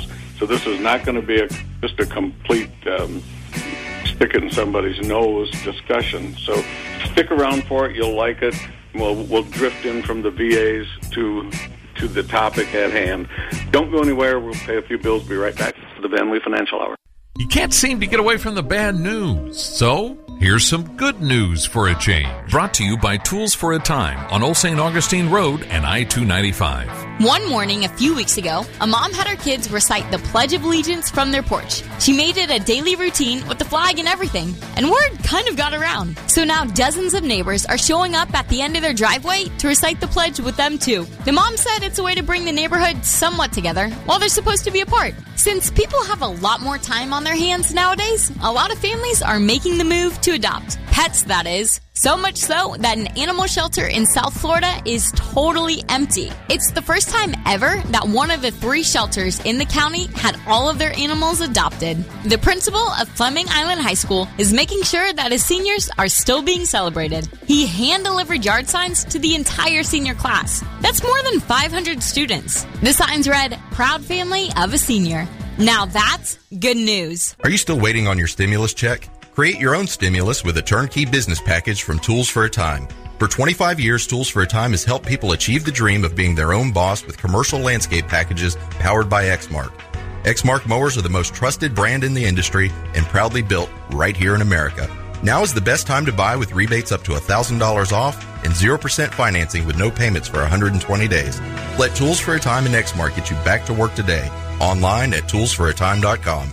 So this is not going to be a, just a complete um, stick in somebody's nose discussion. So stick around for it. You'll like it. We'll, we'll drift in from the V As to to the topic at hand. Don't go anywhere. We'll pay a few bills. Be right back to the Van Lee Financial Hour. You can't seem to get away from the bad news, so here's some good news for a change. Brought to you by Tools for a Time on Old Saint Augustine Road and I two ninety-five. One morning a few weeks ago, a mom had her kids recite the Pledge of Allegiance from their porch. She made it a daily routine with the flag and everything, and word kind of got around. So now dozens of neighbors are showing up at the end of their driveway to recite the pledge with them too. The mom said it's a way to bring the neighborhood somewhat together while they're supposed to be apart. Since people have a lot more time on their hands nowadays, a lot of families are making the move to adopt. Pets, that is. So much so that an animal shelter in South Florida is totally empty. It's the first time ever that one of the three shelters in the county had all of their animals adopted. The principal of Fleming Island High School is making sure that his seniors are still being celebrated. He hand-delivered yard signs to the entire senior class. That's more than five hundred students. The signs read, "Proud family of a senior." Now that's good news. Are you still waiting on your stimulus check? Create your own stimulus with a turnkey business package from Tools for a Time. For twenty-five years, Tools for a Time has helped people achieve the dream of being their own boss with commercial landscape packages powered by Exmark. Exmark mowers are the most trusted brand in the industry and proudly built right here in America. Now is the best time to buy with rebates up to one thousand dollars off and zero percent financing with no payments for one hundred twenty days. Let Tools for a Time and Exmark get you back to work today. Online at tools for a time dot com.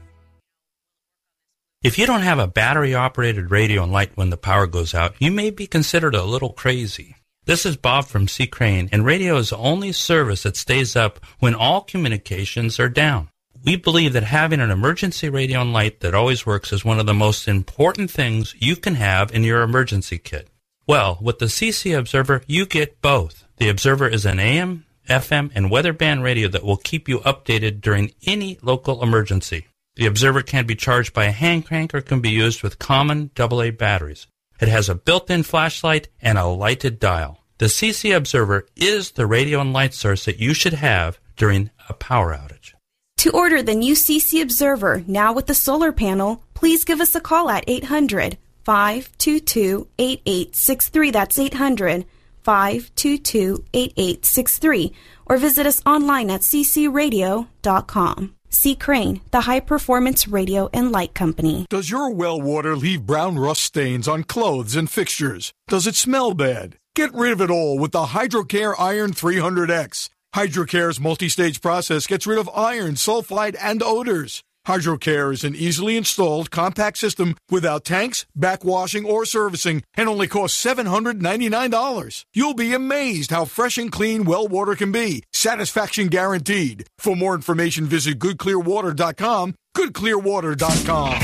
If you don't have a battery-operated radio and light when the power goes out, you may be considered a little crazy. This is Bob from C. Crane, and radio is the only service that stays up when all communications are down. We believe that having an emergency radio and light that always works is one of the most important things you can have in your emergency kit. Well, with the C C Observer, you get both. The Observer is an A M, F M, and weather band radio that will keep you updated during any local emergency. The Observer can be charged by a hand crank or can be used with common double A batteries. It has a built-in flashlight and a lighted dial. The C C Observer is the radio and light source that you should have during a power outage. To order the new C C Observer, now with the solar panel, please give us a call at eight hundred, five two two, eight eight six three. That's eight hundred, five two two, eight eight six three. Or visit us online at c c radio dot com. C. Crane, the high-performance radio and light company. Does your well water leave brown rust stains on clothes and fixtures? Does it smell bad? Get rid of it all with the Hydrocare Iron three hundred X. Hydrocare's multi-stage process gets rid of iron, sulfide, and odors. Hydrocare is an easily installed compact system without tanks, backwashing, or servicing, and only costs seven hundred ninety-nine dollars. You'll be amazed how fresh and clean well water can be. Satisfaction guaranteed. For more information, visit good clear water dot com, good clear water dot com.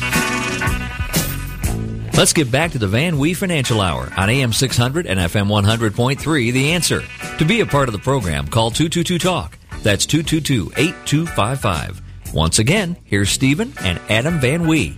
Let's get back to the Van Wee Financial Hour on A M six hundred and F M one hundred point three, The Answer. To be a part of the program, call two two two talk. That's two two two, eight two five five. Once again, here's Stephen and Adam Van Wee.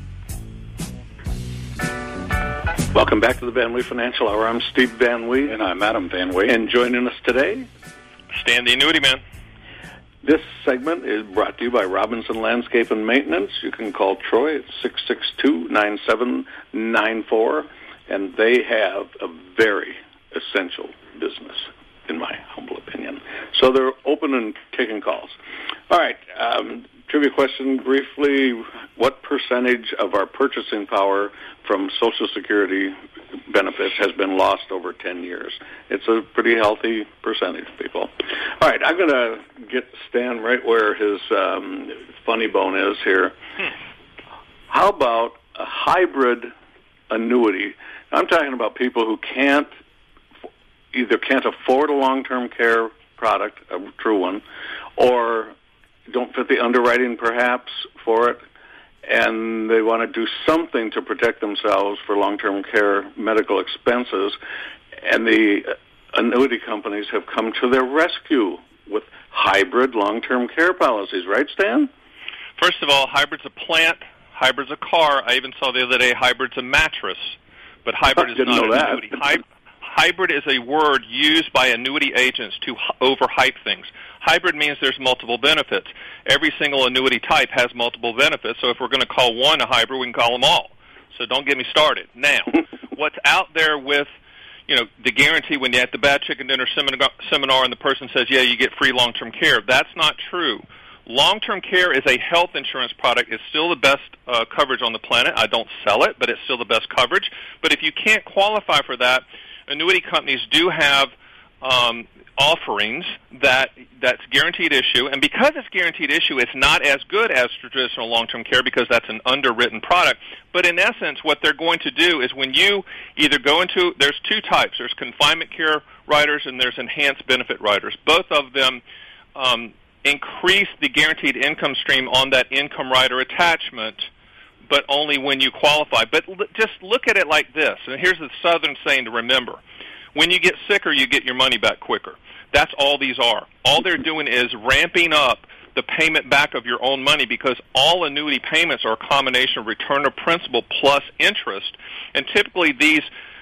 Welcome back to the Van Wee Financial Hour. I'm Steve Van Wee. And I'm Adam Van Wee. And joining us today, Stan the Annuity Man. This segment is brought to you by Robinson Landscape and Maintenance. You can call Troy at six six two, nine seven nine four, and they have a very essential business, in my humble opinion. So they're open and taking calls. All right, um, trivia question briefly. What percentage of our purchasing power from Social Security benefits has been lost over ten years? It's a pretty healthy percentage, people. All right, I'm going to get Stan right where his um, funny bone is here. Hmm. How about a hybrid annuity? I'm talking about people who can't either can't afford a long-term care product, a true one, or don't fit the underwriting perhaps for it, and they want to do something to protect themselves for long-term care medical expenses, and the annuity companies have come to their rescue with hybrid long-term care policies, right, Stan? First of all, hybrid's a plant, hybrid's a car. I even saw the other day hybrid's a mattress, but hybrid is not an annuity. Hy- Hybrid is a word used by annuity agents to h- overhype things. Hybrid means there's multiple benefits. Every single annuity type has multiple benefits, so if we're going to call one a hybrid, we can call them all. So don't get me started. Now, what's out there with, you know, the guarantee when you're at the Bad Chicken Dinner seminar, seminar and the person says, yeah, you get free long-term care, that's not true. Long-term care is a health insurance product. It's still the best uh, coverage on the planet. I don't sell it, but it's still the best coverage. But if you can't qualify for that, annuity companies do have um, offerings that that's guaranteed issue. And because it's guaranteed issue, it's not as good as traditional long-term care because that's an underwritten product. But in essence, what they're going to do is when you either go into, there's two types. There's confinement care riders and there's enhanced benefit riders. Both of them um, increase the guaranteed income stream on that income rider attachment, but only when you qualify. But l- just look at it like this, and here's the Southern saying to remember. When you get sicker, you get your money back quicker. That's all these are. All they're doing is ramping up the payment back of your own money because all annuity payments are a combination of return of principal plus interest, and typically these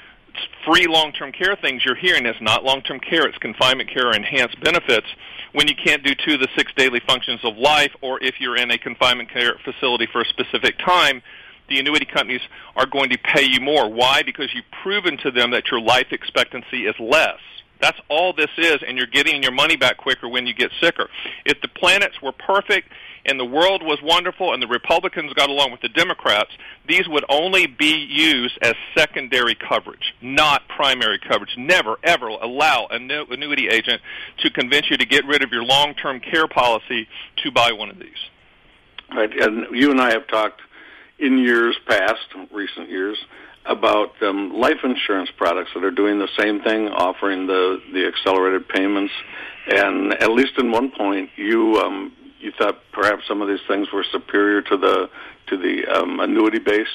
free long-term care things you're hearing is not long-term care, it's confinement care or enhanced benefits when you can't do two of the six daily functions of life, or if you're in a confinement care facility for a specific time, the annuity companies are going to pay you more. Why? Because you've proven to them that your life expectancy is less. That's all this is, and you're getting your money back quicker when you get sicker. If the planets were perfect and the world was wonderful and the Republicans got along with the Democrats, these would only be used as secondary coverage, not primary coverage. Never, ever allow an annuity agent to convince you to get rid of your long-term care policy to buy one of these. Right, and you and I have talked in years past, recent years, about um, life insurance products that are doing the same thing, offering the, the accelerated payments. And at least in one point, you um, you thought perhaps some of these things were superior to the to the um, annuity-based.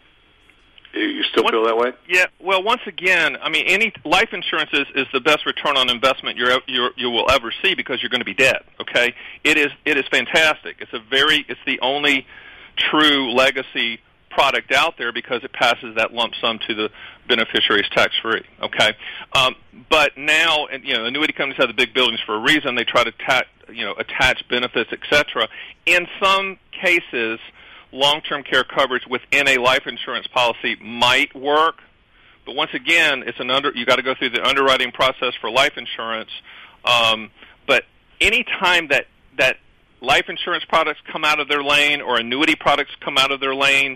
You still feel that way? Yeah. Well, once again, I mean, any life insurance is, is the best return on investment you're, you're, you will ever see because you're going to be dead. Okay, it is it is fantastic. It's a very it's the only true legacy product out there because it passes that lump sum to the beneficiaries tax free. Okay, um, but now, and, you know, annuity companies have the big buildings for a reason. They try to ta- you know attach benefits, et cetera. In some cases, long-term care coverage within a life insurance policy might work, but once again, it's an under. You got to go through the underwriting process for life insurance. Um, but any time that that life insurance products come out of their lane or annuity products come out of their lane,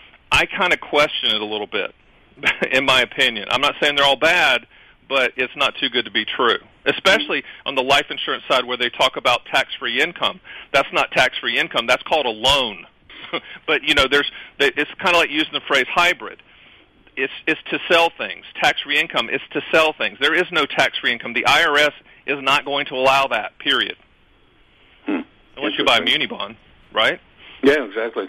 I kind of question it a little bit, in my opinion. I'm not saying they're all bad, but it's not too good to be true, especially on the life insurance side where they talk about tax-free income. That's not tax-free income. That's called a loan. But, you know, there's it's kind of like using the phrase hybrid. It's, it's to sell things. Tax-free income is to sell things. There is no tax-free income. The I R S is not going to allow that, period. Hmm. Unless you buy a muni bond, right? Yeah, exactly.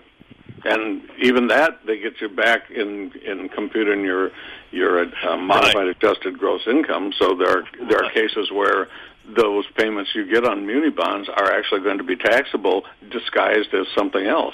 And even that, they get you back in, in computing your your uh, modified right. adjusted gross income. So there are, there are cases where those payments you get on muni bonds are actually going to be taxable, disguised as something else.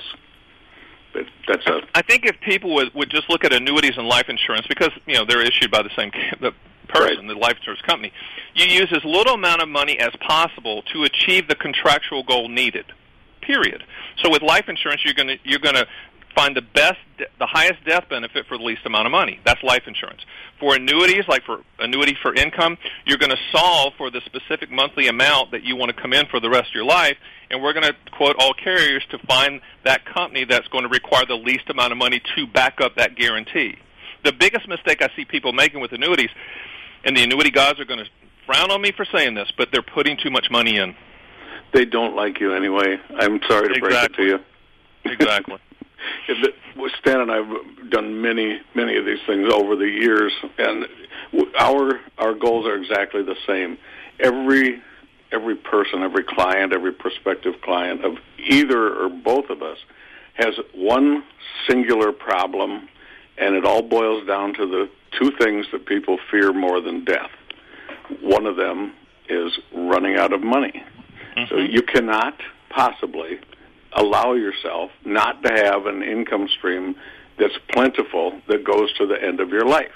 But that's a. I think if people would, would just look at annuities and life insurance, because you know they're issued by the same the person, right. the life insurance company, you use as little amount of money as possible to achieve the contractual goal needed. Period. So with life insurance, you're going to you're going to find the best, the highest death benefit for the least amount of money. That's life insurance. For annuities, like for annuity for income, you're going to solve for the specific monthly amount that you want to come in for the rest of your life, and we're going to quote all carriers to find that company that's going to require the least amount of money to back up that guarantee. The biggest mistake I see people making with annuities, and the annuity guys are going to frown on me for saying this, but they're putting too much money in. They don't like you anyway. I'm sorry to exactly. break it to you. Exactly. Stan and I have done many, many of these things over the years, and our our goals are exactly the same. Every every person, every client, every prospective client of either or both of us has one singular problem, and it all boils down to the two things that people fear more than death. One of them is running out of money. Mm-hmm. So you cannot possibly allow yourself not to have an income stream that's plentiful that goes to the end of your life.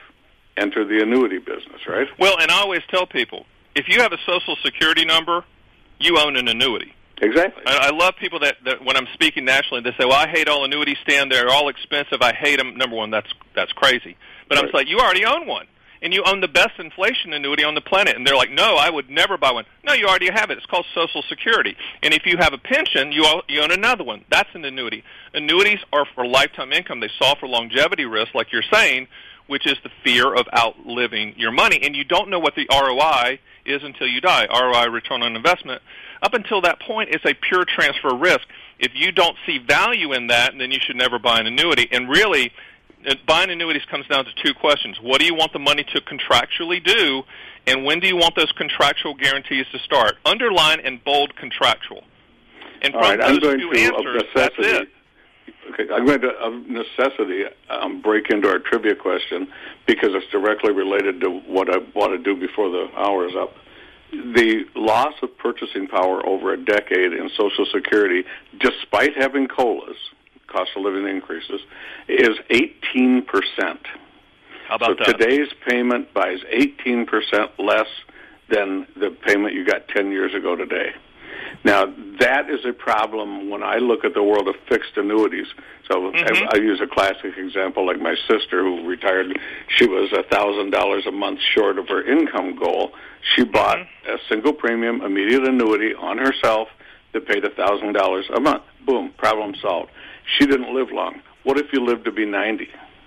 enter the annuity business, right? Well, and I always tell people, if you have a Social Security number, you own an annuity. Exactly. I, I love people that, that when I'm speaking nationally, they say, well, I hate all annuities, Stan. They're all expensive. I hate them. Number one, that's that's crazy. But right. I'm like, you already own one. And you own the best inflation annuity on the planet. And they're like, no, I would never buy one. No, you already have it. It's called Social Security. And if you have a pension, you own, you own another one. That's an annuity. Annuities are for lifetime income. They solve for longevity risk, like you're saying, which is the fear of outliving your money. And you don't know what the R O I is until you die, R O I, return on investment. Up until that point, it's a pure transfer risk. If you don't see value in that, then you should never buy an annuity. And really, buying annuities comes down to two questions. What do you want the money to contractually do, and when do you want those contractual guarantees to start? Underline and bold contractual. And from All right, those I'm going two to, answers, that's it. Okay, I'm going to, of necessity, um, break into our trivia question because it's directly related to what I want to do before the hour is up. The loss of purchasing power over a decade in Social Security, despite having COLAs, cost of living increases, is eighteen percent. How about so that? Today's payment buys eighteen percent less than the payment you got ten years ago today. Now, that is a problem when I look at the world of fixed annuities. So mm-hmm. I, I use a classic example like my sister who retired. She was one thousand dollars a month short of her income goal. She bought mm-hmm. a single premium immediate annuity on herself that paid one thousand dollars a month. Boom, problem solved. She didn't live long. What if you lived to be ninety?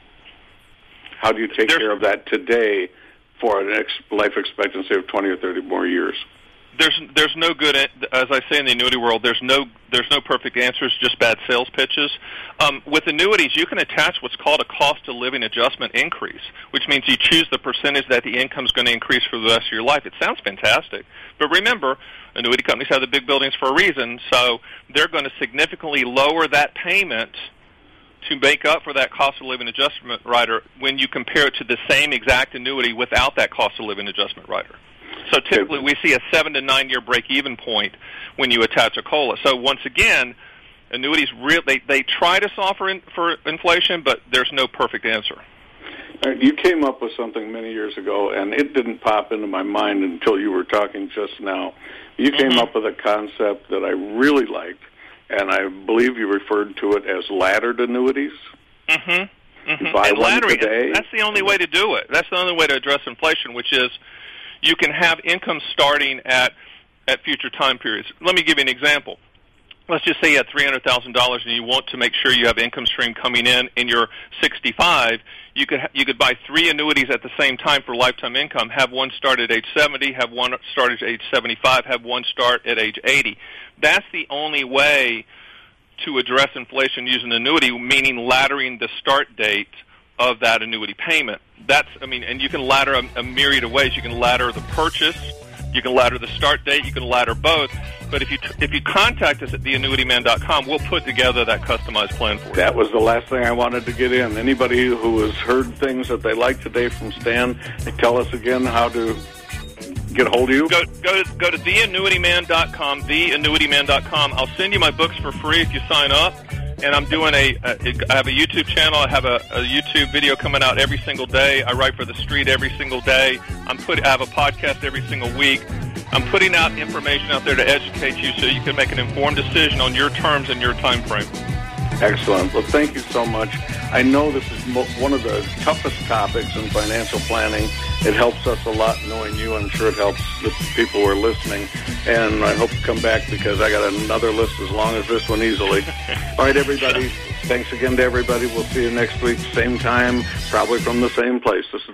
How do you take There's, care of that today for an ex- life expectancy of twenty or thirty more years? There's there's no good, as I say in the annuity world, there's no there's no perfect answers, just bad sales pitches. Um, with annuities, you can attach what's called a cost of living adjustment increase, which means you choose the percentage that the income is going to increase for the rest of your life. It sounds fantastic, but remember, annuity companies have the big buildings for a reason, so they're going to significantly lower that payment to make up for that cost of living adjustment rider when you compare it to the same exact annuity without that cost of living adjustment rider. So typically we see a seven to nine year break-even point when you attach a COLA. So once again, annuities, re- they, they try to solve for, in, for inflation, but there's no perfect answer. All right, you came up with something many years ago, and it didn't pop into my mind until you were talking just now. You mm-hmm. came up with a concept that I really liked, and I believe you referred to it as laddered annuities. Mm-hmm. mm-hmm. You buy and one laddering, today. That's the only way to do it. That's the only way to address inflation, which is you can have income starting at at future time periods. Let me give you an example. Let's just say you have three hundred thousand dollars and you want to make sure you have income stream coming in and you're sixty-five. You could ha- you could buy three annuities at the same time for lifetime income. Have one start at age seventy, have one start at age seventy-five, have one start at age eighty. That's the only way to address inflation using annuity, meaning laddering the start date of that annuity payment. That's, I mean, and you can ladder a, a myriad of ways. You can ladder the purchase, you can ladder the start date, you can ladder both. But if you t- if you contact us at the annuity man dot com, we'll put together that customized plan for you. That was the last thing I wanted to get in. Anybody who has heard things that they like today from Stan, tell us again how to get a hold of you. Go go to, go to the annuity man dot com, the annuity man dot com. I'll send you my books for free if you sign up. And I'm doing a, a I have a YouTube channel. I have a, a YouTube video coming out every single day. I write for The Street every single day. I'm put, I have a podcast every single week. I'm putting out information out there to educate you so you can make an informed decision on your terms and your time frame. Excellent. Well, thank you so much. I know this is mo- one of the toughest topics in financial planning. It helps us a lot knowing you. I'm sure it helps the people who are listening. And I hope you come back because I got another list as long as this one easily. All right, everybody. Thanks again to everybody. We'll see you next week, same time, probably from the same place. This is